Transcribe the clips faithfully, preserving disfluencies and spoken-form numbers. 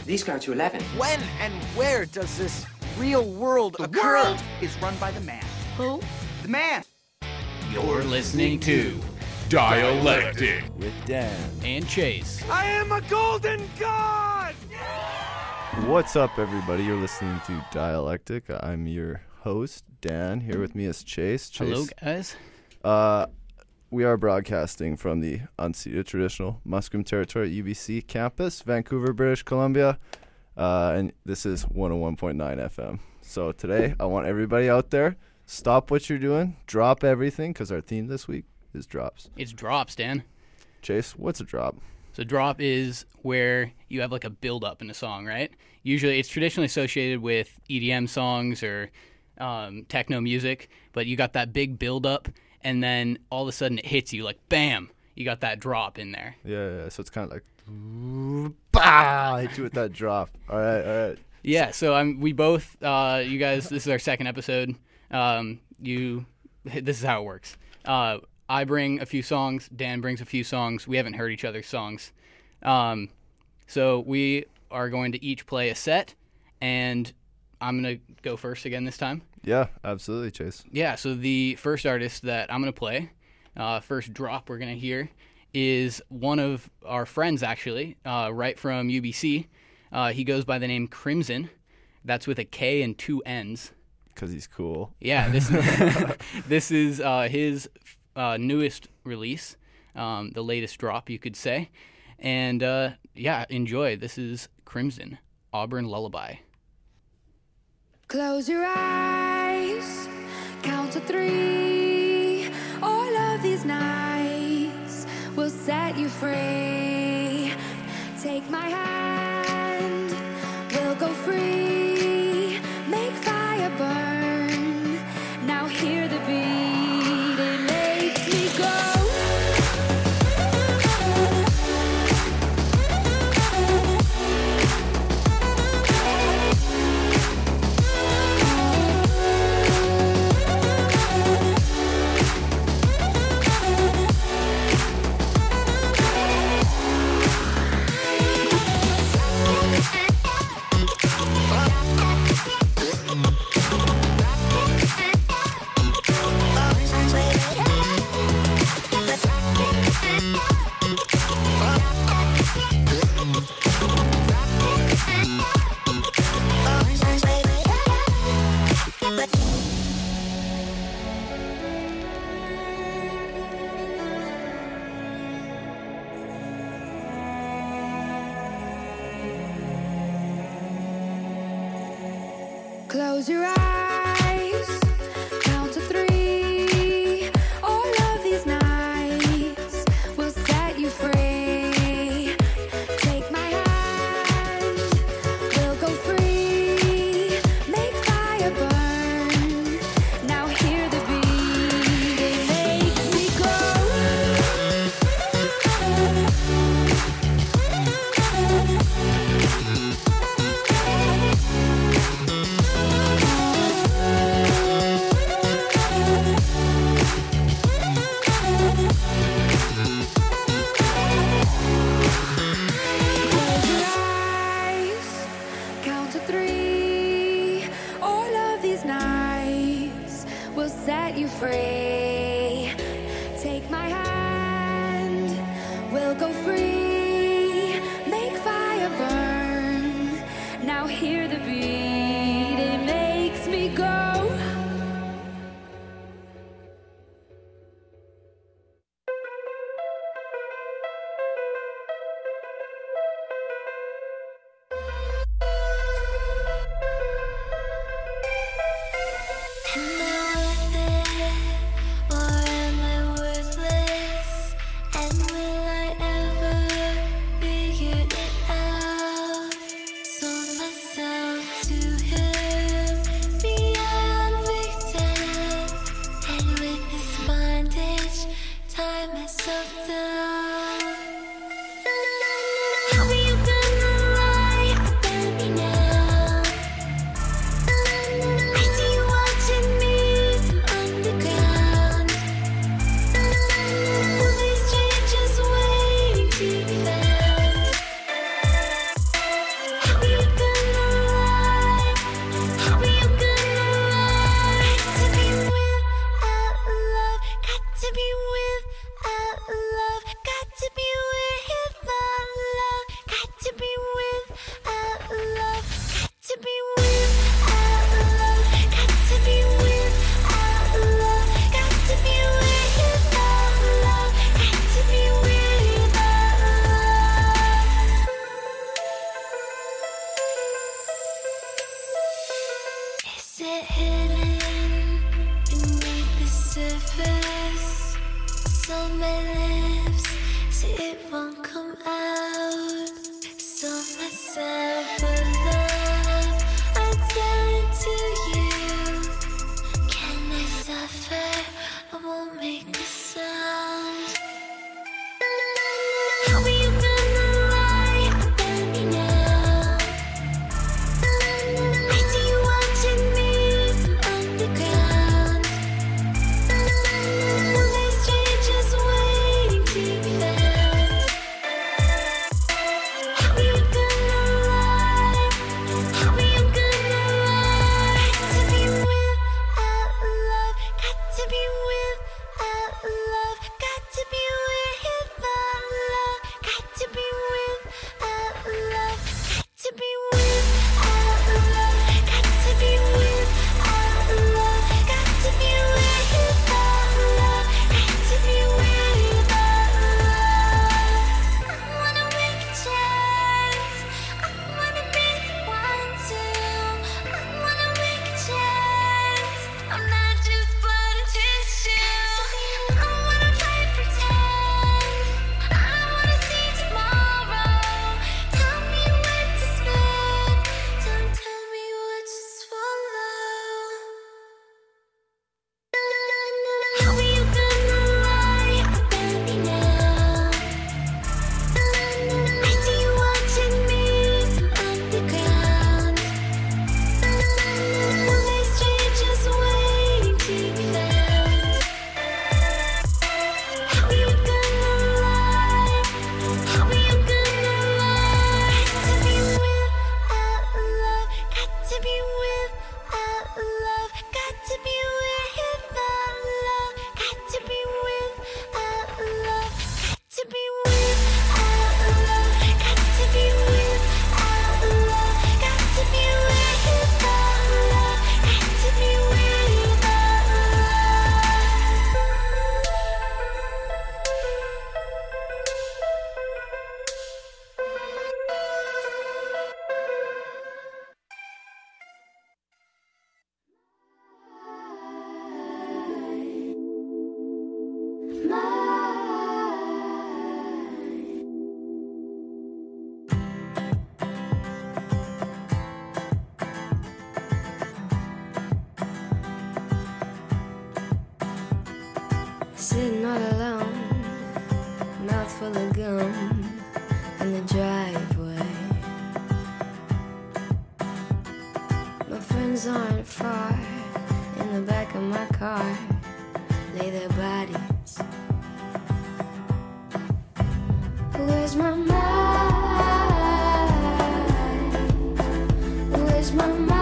These go to eleven. When and where does this real world The occur? world is run by the man. Who? The man. You're listening to Dialectic with Dan and Chase. I am a golden god! What's up, everybody? You're listening to Dialectic. I'm your host, Dan. Here with me is Chase. Chase. Hello, guys. Uh, we are broadcasting from the unceded traditional Musqueam Territory U B C campus, Vancouver, British Columbia. Uh, and this is one oh one point nine F M. So today, I want everybody out there, stop what you're doing, drop everything, because our theme this week is drops. It's drops, Dan. Chase, what's a drop? So drop is where you have like a build-up in a song, right? Usually it's traditionally associated with E D M songs or um, techno music, but you got that big build-up, and then all of a sudden it hits you like, bam, you got that drop in there. Yeah, yeah, so it's kind of like, bah, hit you with that drop. All right, all right. Yeah, so I'm, we both, uh, you guys, this is our second episode. Um, you, this is how it works. Uh, I bring a few songs, Dan brings a few songs. We haven't heard each other's songs. Um, so we are going to each play a set, and I'm going to go first again this time. Yeah, absolutely, Chase. Yeah, so the first artist that I'm going to play, uh, first drop we're going to hear, is one of our friends, actually, uh, right from U B C. Uh, he goes by the name Crimson. That's with a K and two N's. Because he's cool. Yeah, this, this is uh, his uh, newest release, um, the latest drop, you could say. And, uh, yeah, enjoy. This is Crimson, Auburn Lullaby. Close your eyes, count to three. All of these nights will set you free. Take my hand, we'll go free. Make fire burn, now hear the beat, it makes me go. Close your eyes, count to three. All of these nights will set you free. Take my hand, we'll go free. Make fire burn, now hear the beat, it makes me go. Free. Take my hand, we'll go free. Make fire burn, now hear the beat, it makes me go. Sold myself to sitting all alone, mouth full of gum in the driveway. My friends aren't far, in the back of my car lay their bodies. Where's my mind? Where's my mind?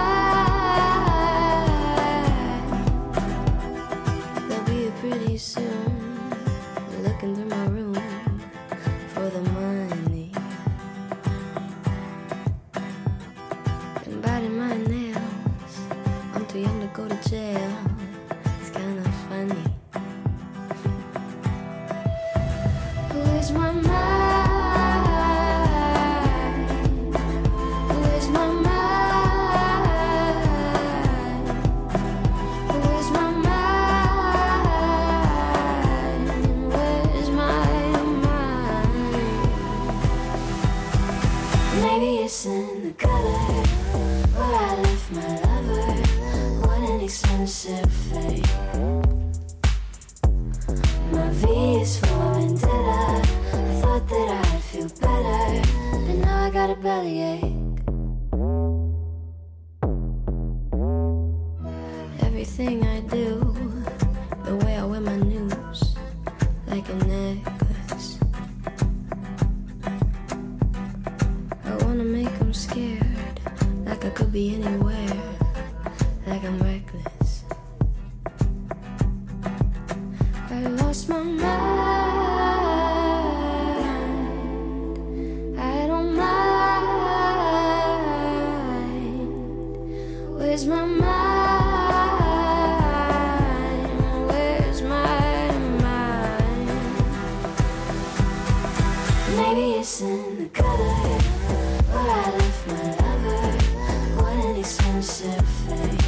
They'll be here pretty soon, looking through my room for the money and biting my nails. I'm too young to go to jail. It's kind of funny. Where's my mind? Where's my mind? Where's my mind? Where's my mind? Maybe it's in the gutter where I left my lover. What an expensive fate. My V is for vendetta. I thought that I'd feel better, but now I got a bellyache. Everything I do, the way I wear my news, like a necklace. I wanna make them scared, like I could be anywhere, like I'm reckless. I lost my mind. I don't mind. Where's my mind? Where's my mind? Maybe it's in the gutter where I left my lover. What an expensive fate.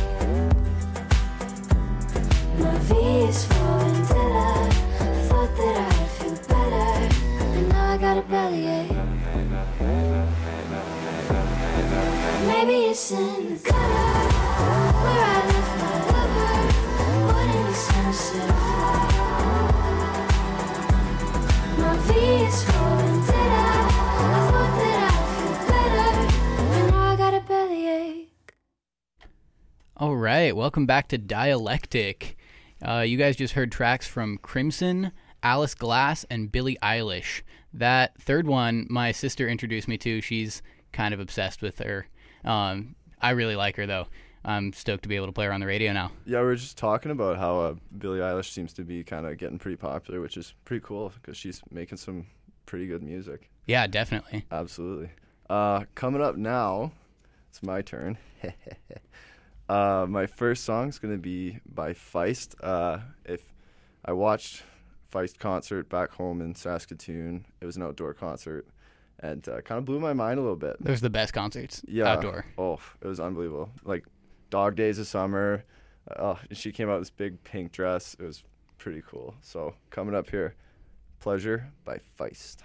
My V is for vendetta. I thought that I'd feel better, and now I got a bellyache. Maybe it's in the gutter where I left my lover. What an expensive fate. My V is for vendetta. I thought that I'd feel better, and now I got a bellyache. All right, welcome back to Dialectic. Uh, you guys just heard tracks from Crimson, Alice Glass, and Billie Eilish. That third one, my sister introduced me to. She's kind of obsessed with her. Um, I really like her, though. I'm stoked to be able to play her on the radio now. Yeah, we were just talking about how uh, Billie Eilish seems to be kind of getting pretty popular, which is pretty cool because she's making some pretty good music. Yeah, definitely. Absolutely. Uh, coming up now, it's my turn. uh, my first song is going to be by Feist. Uh, if I watched Feist concert back home in Saskatoon, it was an outdoor concert, and uh, kind of blew my mind a little bit. Those are the best concerts Yeah. outdoor. Oh, it was unbelievable. Like Dog Days of Summer. Oh, and she came out in this big pink dress. It was pretty cool. So coming up here, Pleasure by Feist.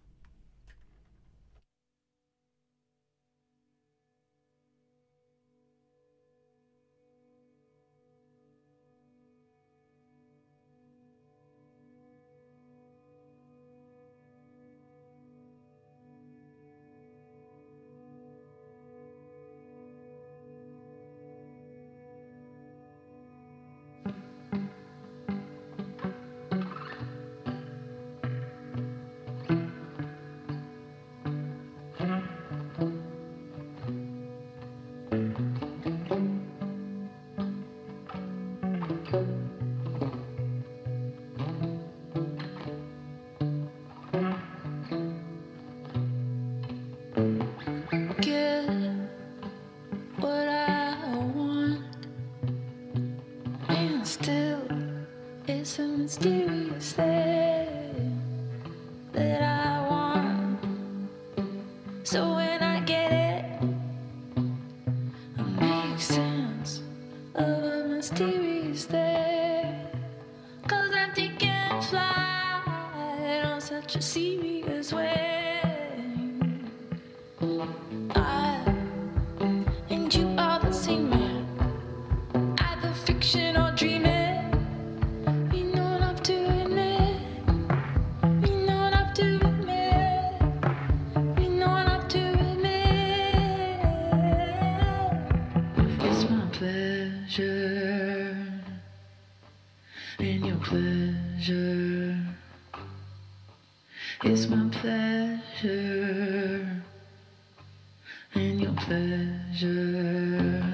mysterious thing that I want. So when I get it, I make sense of a mysterious thing. Cause I'm taking flight on such a serious way. I and you are the same man, either fiction or dreaming. We know enough to admit pleasure. It's my pleasure. And your pleasure.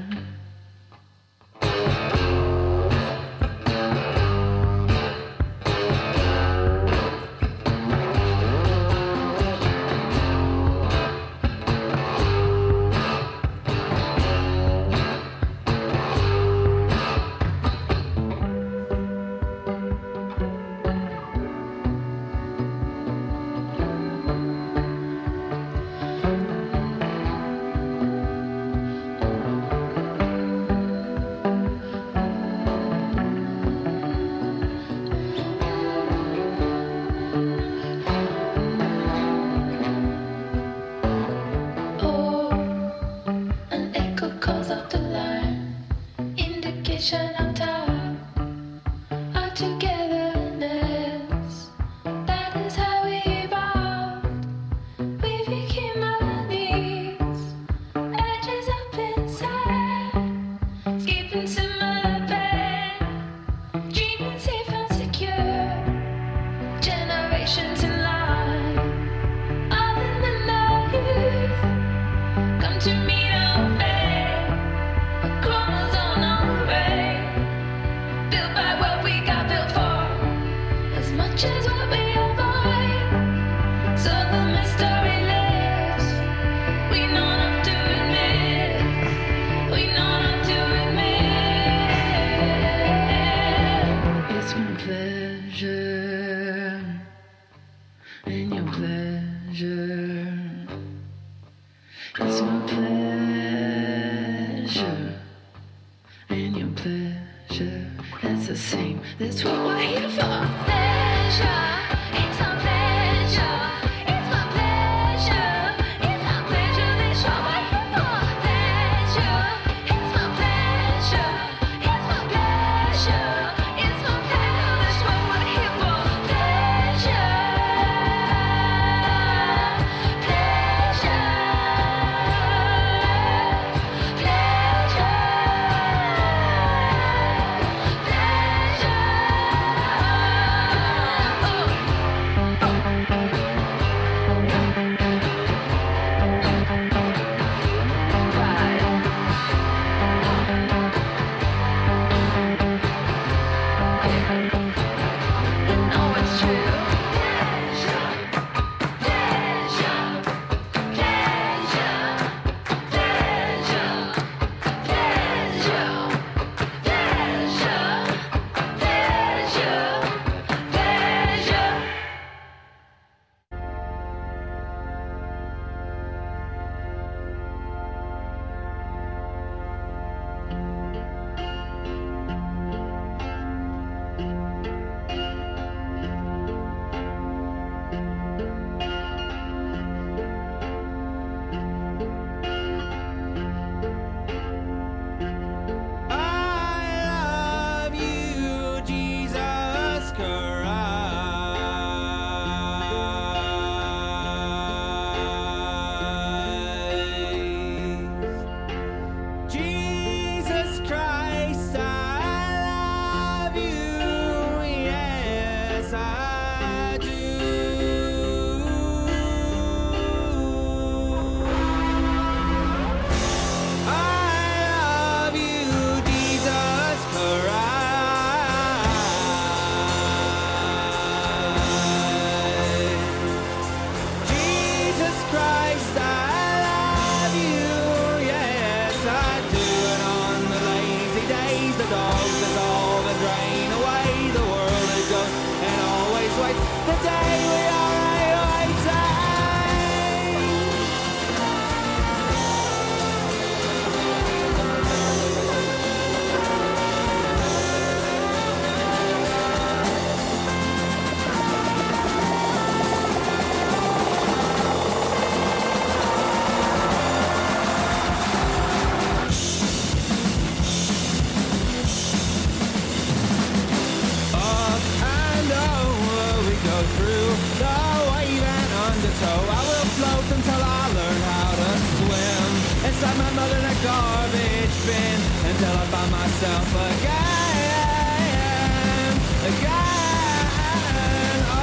myself again. again. Oh,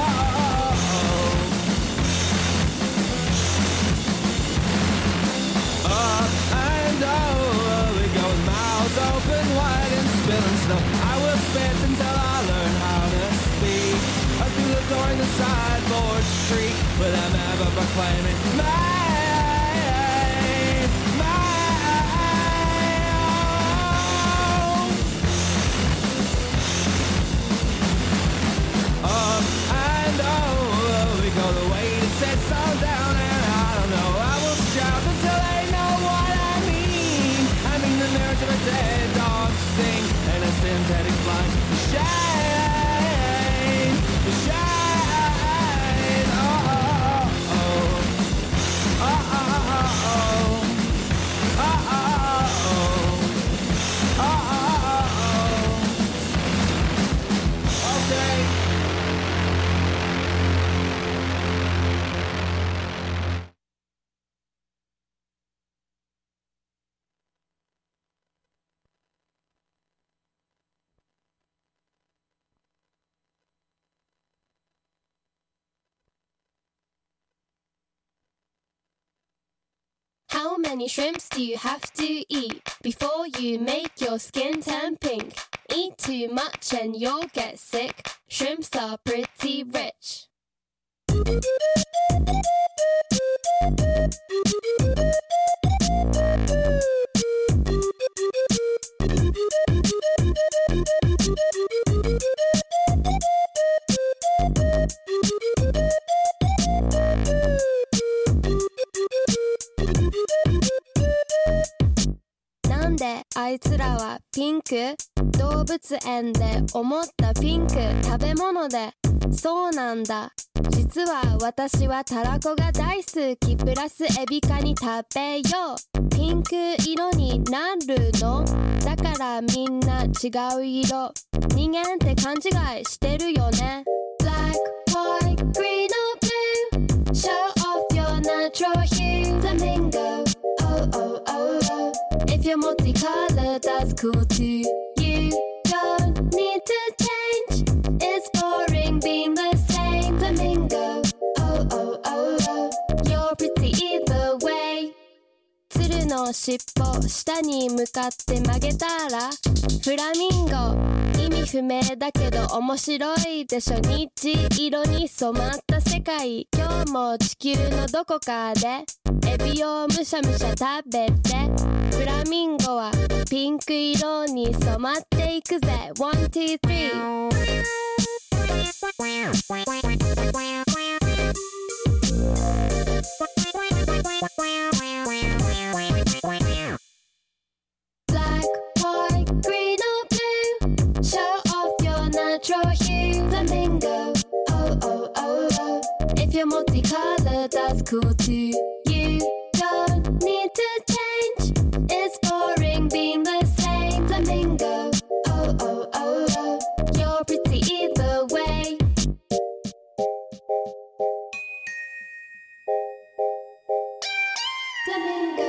oh, oh. Up and over we go with mouths open wide and spilling snow. I will spit until I learn how to speak. Up through the door in the sideboard street, but I'm ever proclaiming my. Sets all down and I don't know. I will shout until they know what I mean. I mean the marriage of a dead dog sing and a synthetic blind shine, shine. Oh, oh, oh, oh, oh, oh, oh, oh, oh, oh, oh, okay. How many shrimps do you have to eat before you make your skin turn pink? Eat too much and you'll get sick. Shrimps are pretty rich.なんであいつらはピンク？動物園で思ったピンク食べ物でそうなんだ。実は私はたらこが大好きプラスエビカニ食べよう。ピンク色になるのだからみんな違う色。人間って勘違いしてるよね。 Black, white, green or blue Show off your natural hue Flamingo Oh, oh, oh, oh If you're multicolored, that's cool too. You don't need to change. It's boring being the same. Flamingo. Oh, oh, oh, oh. You're pretty either way. 鶴の尻尾下に向かって曲げたらフラミンゴ。意味不明だけど面白いでしょ。虹色に染まった世界。今日も地球のどこかでエビをむしゃむしゃ食べてフラミンゴはピンク色に染まっていくぜ One, two, three Black, white, green or blue Show off your natural hue Flamingo Oh, oh, oh, oh If you're multicolored, that's cool too You don't need to change It's boring being the same Flamingo Oh, oh, oh, oh You're pretty either way Flamingo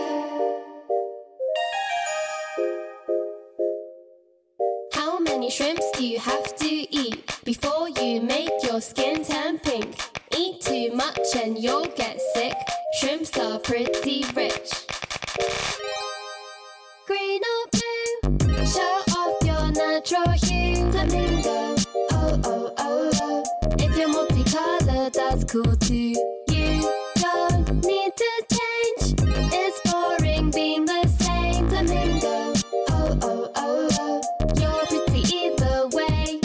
How many shrimps do you have to eat Before you make your skin turn pink? Eat too much and you'll get sick Shrimps are pretty rich Green or blue Show off your natural hue Flamingo Oh, oh, oh, oh If you're multicolored, that's cool too You don't need to change It's boring being the same Flamingo Oh, oh, oh, oh You're pretty either way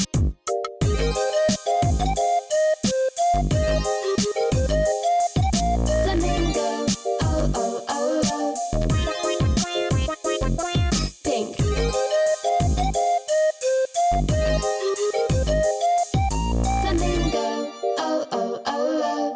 Flamingo Oh, oh, oh, oh Pink Flamingo Oh, oh, oh, oh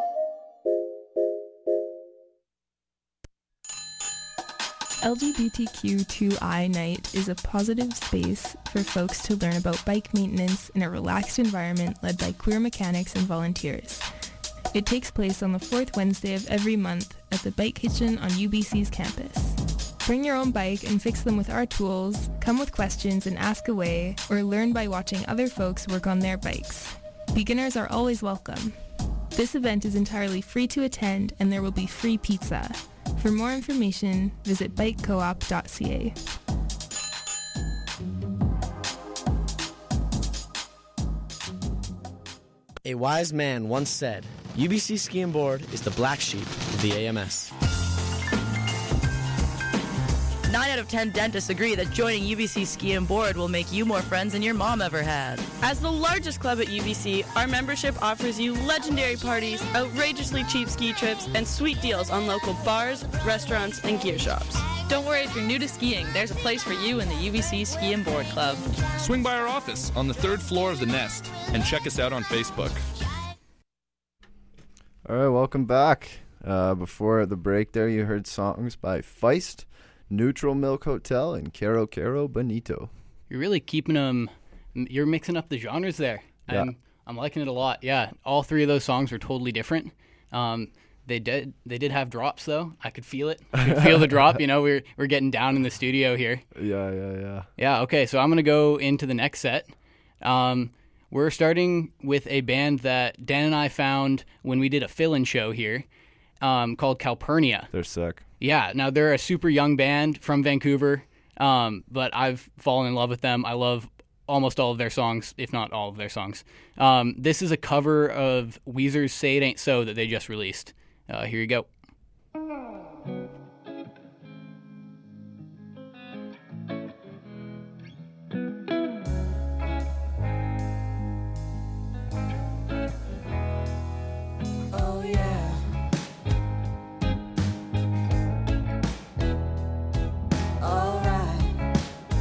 L G B T Q two I Night is a positive space for folks to learn about bike maintenance in a relaxed environment led by queer mechanics and volunteers. It takes place on the fourth Wednesday of every month at the Bike Kitchen on U B C's campus. Bring your own bike and fix them with our tools, come with questions and ask away, or learn by watching other folks work on their bikes. Beginners are always welcome. This event is entirely free to attend and there will be free pizza. For more information, visit bike co op dot c a. A wise man once said, U B C Ski and Board is the black sheep of the A M S. Nine out of ten dentists agree that joining U B C Ski and Board will make you more friends than your mom ever had. As the largest club at U B C, our membership offers you legendary parties, outrageously cheap ski trips, and sweet deals on local bars, restaurants, and gear shops. Don't worry if you're new to skiing, there's a place for you in the U B C Ski and Board Club. Swing by our office on the third floor of the Nest and check us out on Facebook. All right, welcome back. Uh, before the break there, you heard songs by Feist, Neutral Milk Hotel, and Caro Caro Bonito. You're really keeping them, you're mixing up the genres there. Yeah. I'm, I'm liking it a lot. Yeah, all three of those songs were totally different. Um, they did they did have drops, though. I could feel it. I could feel the drop. You know, we're, we're getting down in the studio here. Yeah, yeah, yeah. Yeah, okay, so I'm going to go into the next set. Um, we're starting with a band that Dan and I found when we did a fill-in show here um, called Calpurnia. They're sick. Yeah, now they're a super young band from Vancouver, um, but I've fallen in love with them. I love almost all of their songs, if not all of their songs. Um, this is a cover of Weezer's Say It Ain't So that they just released. Uh, here you go. Oh yeah. All right.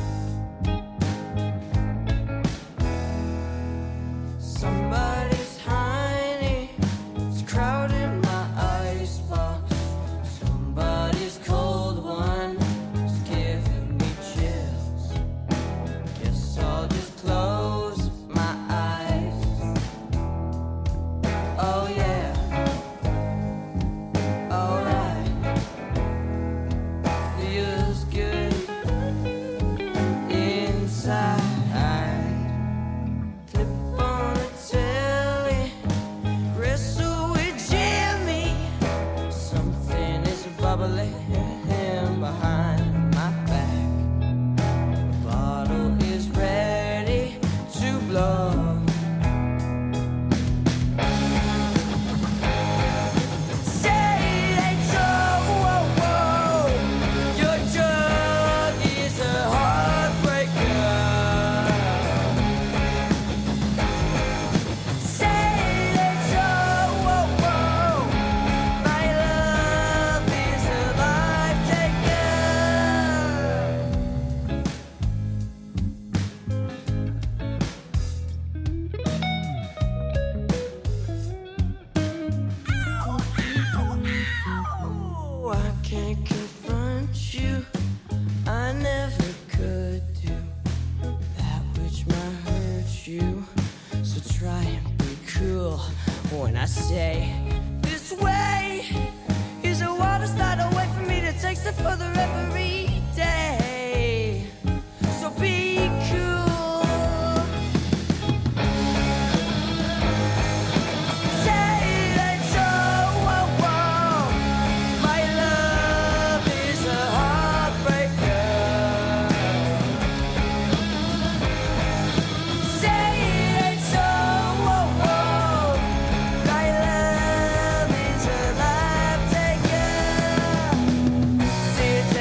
Somebody's hiney is crowding my icebox. Somebody's cold one is giving me chills. Guess I'll just close my eyes. Oh yeah. Alright. Feels good inside. Flip on a telly, wrestle with Jimmy. Something is bubbling behind my back. The bottle is ready to blow. Say it ain't so, whoa, whoa. Your drug is a heartbreaker. Say it ain't so, whoa, whoa. My love is a life taker. Oh, I can't confront you. I never could do that which might hurt you. So try and be cool when I say this way is a water slide away from me that takes it further every day. So be cool. Say it ain't so, whoa, whoa. My love is a heartbreaker. Say it ain't so, whoa, whoa. My love is a life taker. Say it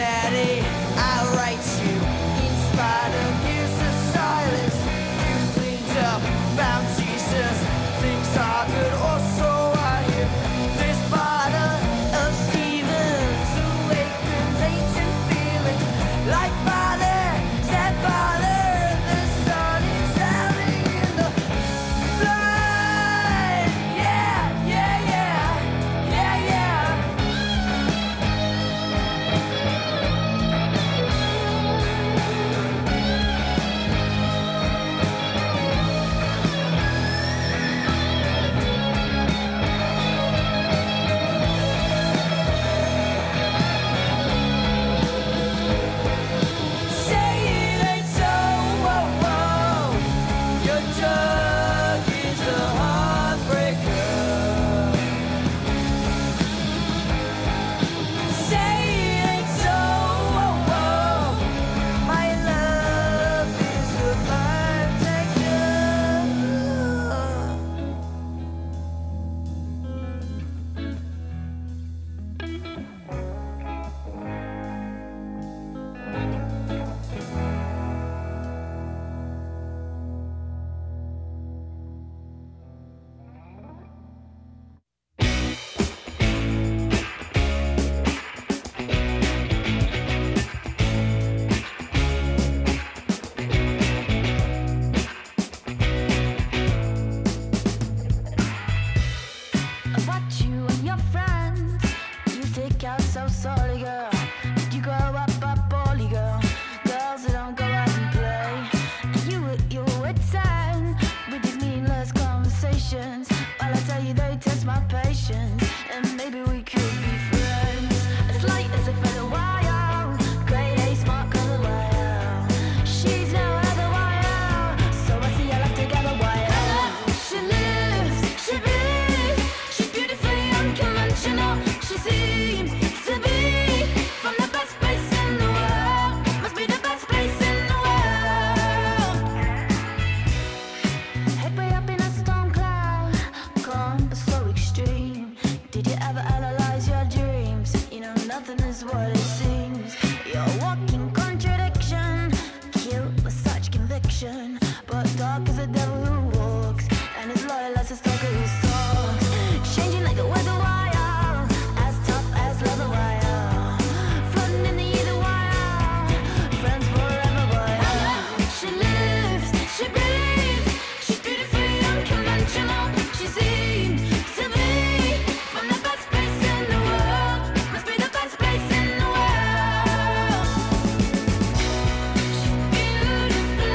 that's what it seems. You're a walking contradiction, cute with such conviction, but dark as the devil who walks, and as loyal as a stalker who stalks. Changing like a weather wire, as tough as leather wire, floating in the ether wire, friends forever, but she lives, she breathes, she's beautifully unconventional. She seems to be from the best place in the world, must be the best place in the world. She's beautiful,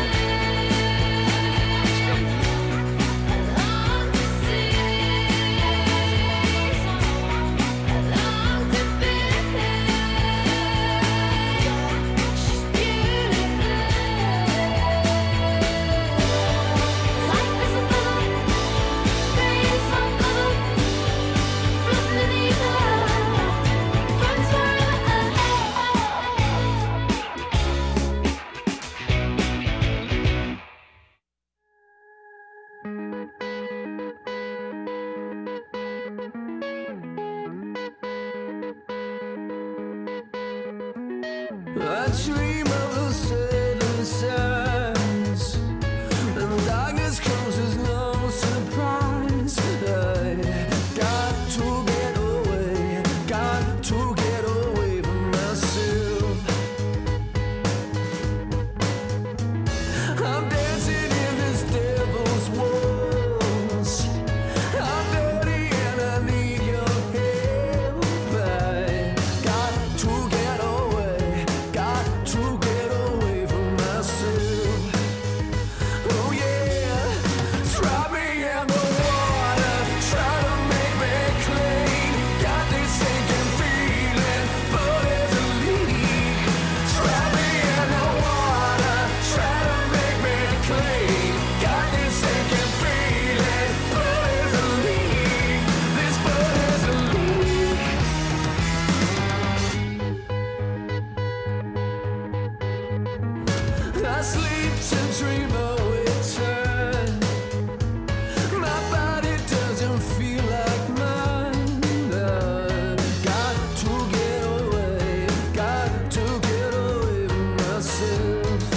I long to see, I long to be. She's beautiful. Life is a feather, breeze on cover, floating in the ether, friends forever. I dream of the setting sands, and darkness comes as no surprise. I got to get away, got to get away from myself. I'm dancing in this devil's walls. I'm dirty and I need your help. I got to get away, got to get away from myself. Oh yeah, try me in the water, try to make me clean. Got this sinking feeling, but there's a leak. Try me in the water, try to make me clean. Got this sinking feeling, but there's a leak. This but there's a leak. I sleep to dream a return. My body doesn't feel like mine. I got to get away, got to get away from myself.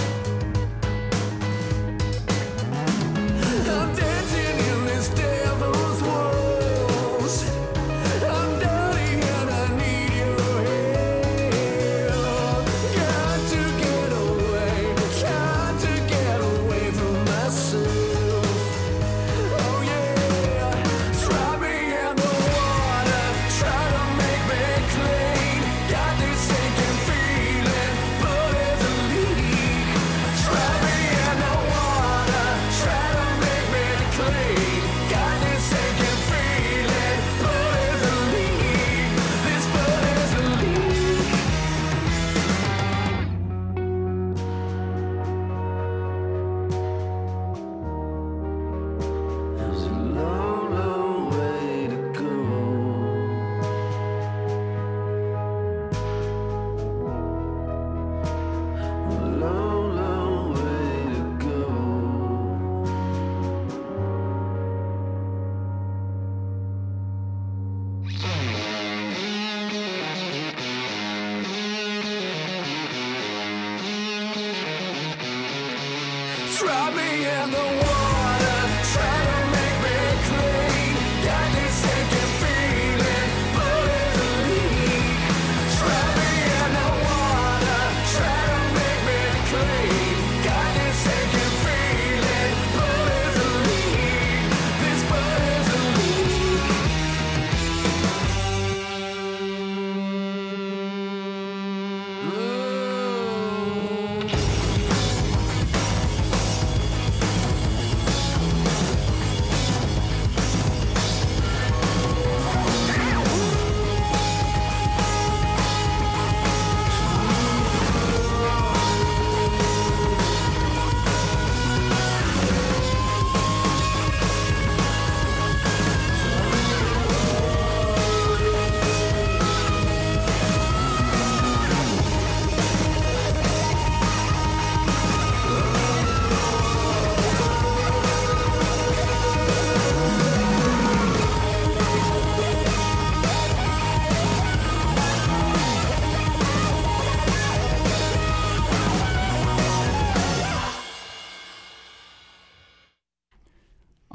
I'm dancing in this devil's walls. I'm dirty and I need your help. Got to get away, got to get away from myself. Oh yeah, try me in the water, try to make me clean. Got this sinking feeling, but there's a leak. Try me in the water, try to make me clean. Got this sinking feeling, but there's a leak. This but there's a leak. There's a long, long way to go. A long, long way to go. Try me in the water, try to make me clean. Got this sinking feeling, but there's a leak. Try me in the water, try to make me clean. Got this sinking feeling, but there's a leak. This but there's a leak. Oh.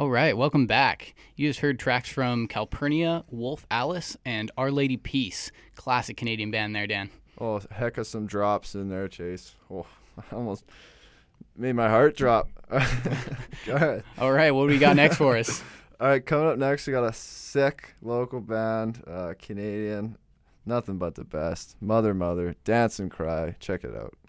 All right, welcome back. You just heard tracks from Calpurnia, Wolf Alice, and Our Lady Peace. Classic Canadian band there, Dan. Oh, heck of some drops in there, Chase. Oh, I almost made my heart drop. Go ahead. All right, what do we got next for us? All right, coming up next, we got a sick local band, uh, Canadian, nothing but the best. Mother, Mother, Dance and Cry. Check it out.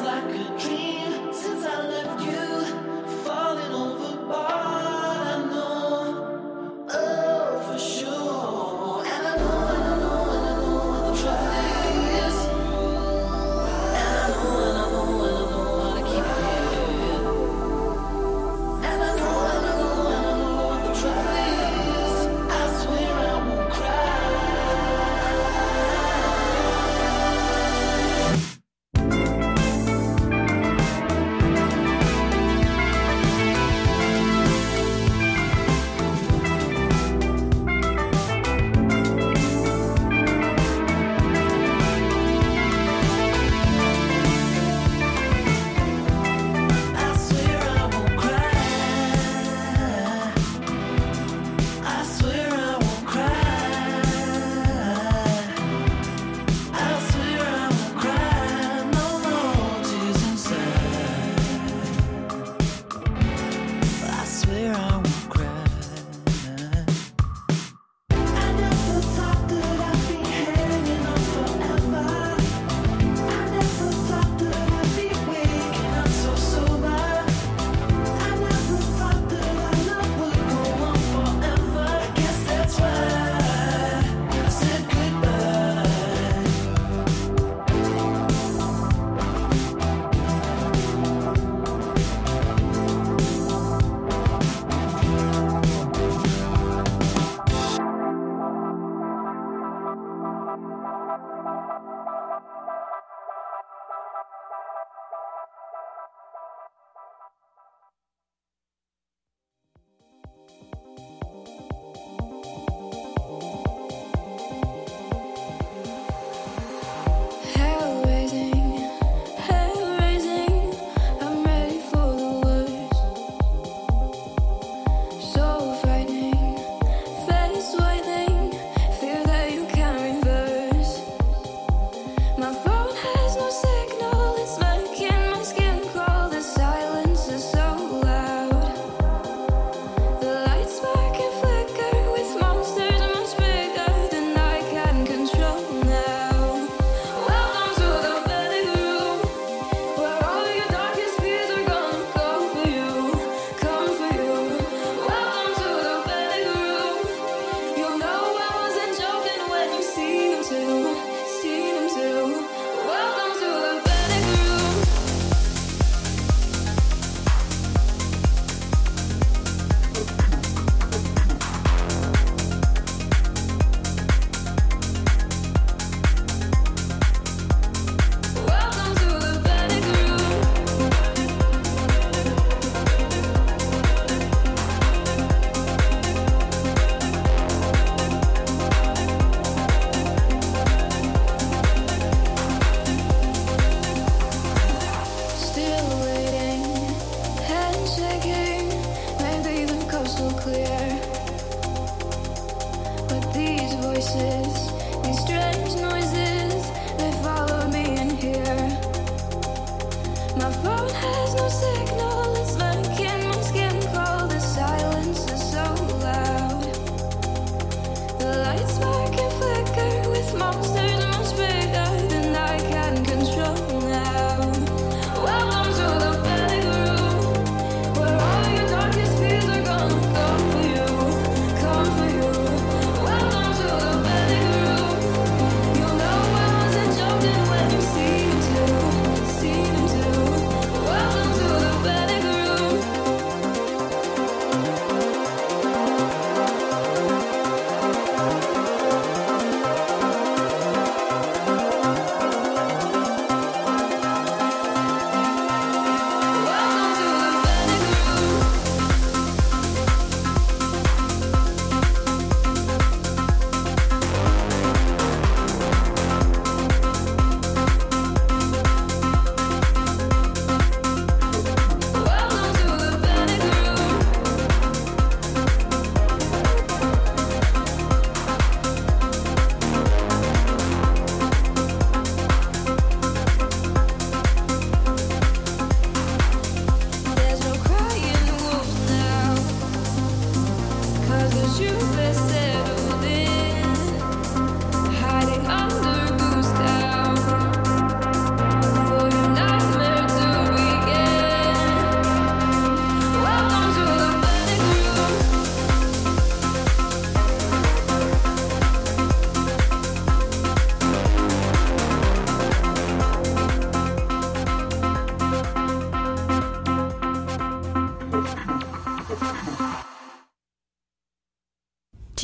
Better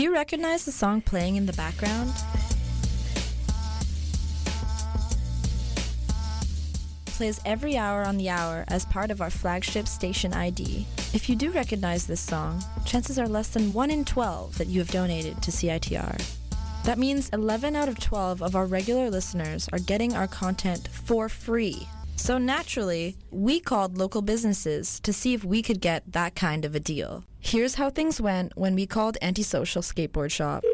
Do you recognize the song playing in the background? Plays every hour on the hour as part of our flagship station I D. If you do recognize this song, chances are less than one in twelve that you have donated to C I T R. That means eleven out of twelve of our regular listeners are getting our content for free. So naturally, we called local businesses to see if we could get that kind of a deal. Here's how things went when we called Antisocial Skateboard Shop.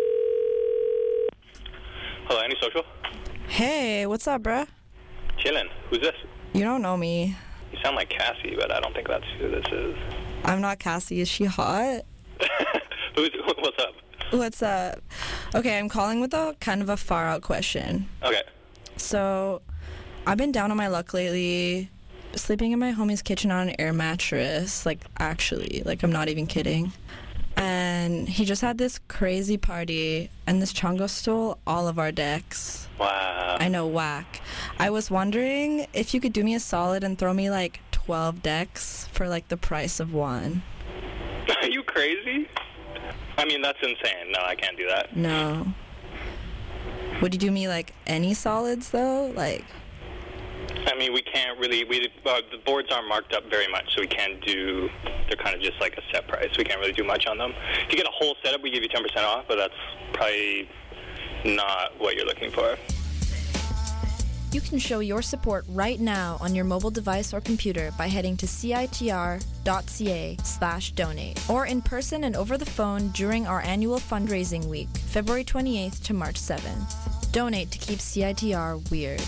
Hello, Antisocial? Hey, what's up, bruh? Chillin'. Who's this? You don't know me. You sound like Cassie, but I don't think that's who this is. I'm not Cassie. Is she hot? Who's, what's up? What's up? Okay, I'm calling with a kind of a far-out question. Okay. So, I've been down on my luck lately, sleeping in my homie's kitchen on an air mattress. Like, actually, like, I'm not even kidding. And he just had this crazy party, and this chongo stole all of our decks. Wow. I know, whack. I was wondering if you could do me a solid and throw me, like, twelve decks for, like, the price of one. Are you crazy? I mean, that's insane. No, I can't do that. No. Would you do me, like, any solids, though? Like... I mean, we can't really, we uh, the boards aren't marked up very much, so we can't do, they're kind of just like a set price. We can't really do much on them. If you get a whole setup, we give you ten percent off, but that's probably not what you're looking for. You can show your support right now on your mobile device or computer by heading to citr.ca slash donate, or in person and over the phone during our annual fundraising week, February twenty-eighth to March seventh. Donate to keep C I T R weird.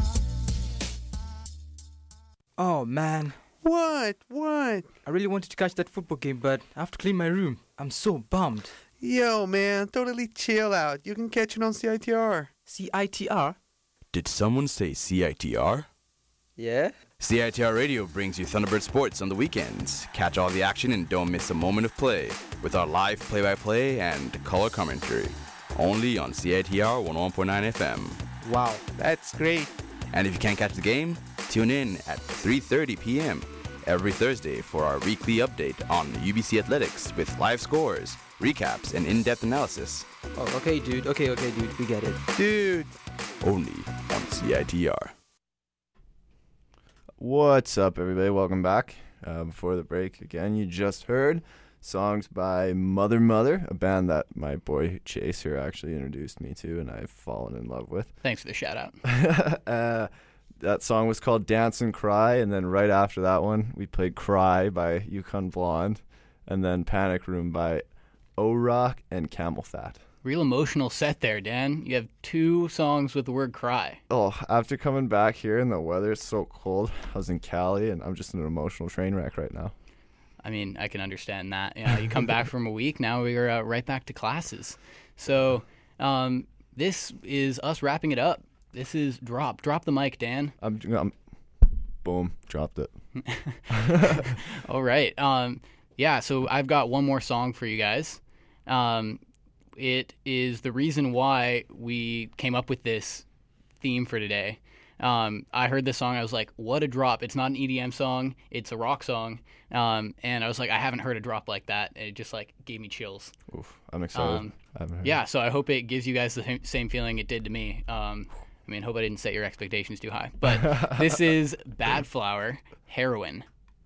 Oh, man. What? What? I really wanted to catch that football game, but I have to clean my room. I'm so bummed. Yo, man, totally chill out. You can catch it on C I T R. C I T R? Did someone say C I T R? Yeah? C I T R Radio brings you Thunderbird Sports on the weekends. Catch all the action and don't miss a moment of play with our live play-by-play and color commentary. Only on C I T R one oh one point nine F M. Wow, that's great. And if you can't catch the game, tune in at three thirty p.m. every Thursday for our weekly update on U B C Athletics with live scores, recaps, and in-depth analysis. Oh, okay, dude. Okay, okay, dude. We get it. Dude. Only on C I T R. What's up, everybody? Welcome back. Uh, before the break, again, you just heard songs by Mother Mother, a band that my boy Chase here actually introduced me to and I've fallen in love with. Thanks for the shout out. uh, that song was called Dance and Cry, and then right after that one, we played Cry by Yukon Blonde, and then Panic Room by O-Rock and Camel Fat. Real emotional set there, Dan. You have two songs with the word cry. Oh, after coming back here and the weather is so cold, I was in Cali, and I'm just in an emotional train wreck right now. I mean, I can understand that. You know, you come back from a week, now we're uh, right back to classes. So um, this is us wrapping it up. This is Drop. Drop the mic, Dan. I'm, I'm boom, dropped it. All right. Um, yeah, so I've got one more song for you guys. Um, it is the reason why we came up with this theme for today. Um, I heard this song, I was like, what a drop. It's not an E D M song, it's a rock song. Um, and I was like, I haven't heard a drop like that. And it just like gave me chills. Oof, I'm excited. Um, I haven't heard yeah, it. so I hope it gives you guys the same feeling it did to me. Um, I mean, hope I didn't set your expectations too high. But this is Bad Flower, Heroin.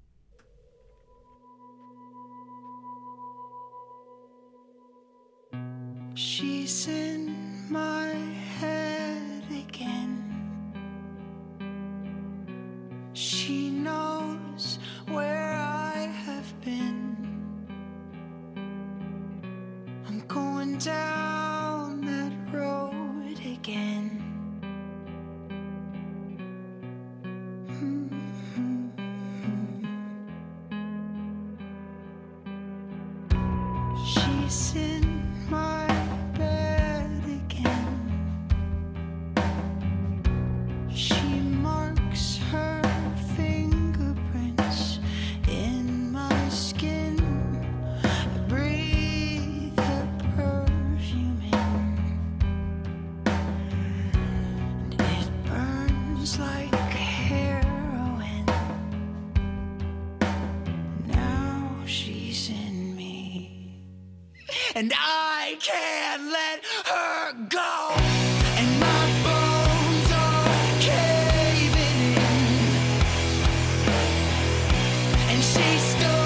She's in my head again. She knows where I have been. I'm going down that road again. She's in my bed again. She marks her fingerprints in my skin. I breathe the perfume in, and it burns like heroin. Now she's in me, and I I can't let her go. And my bones are caving in. And she still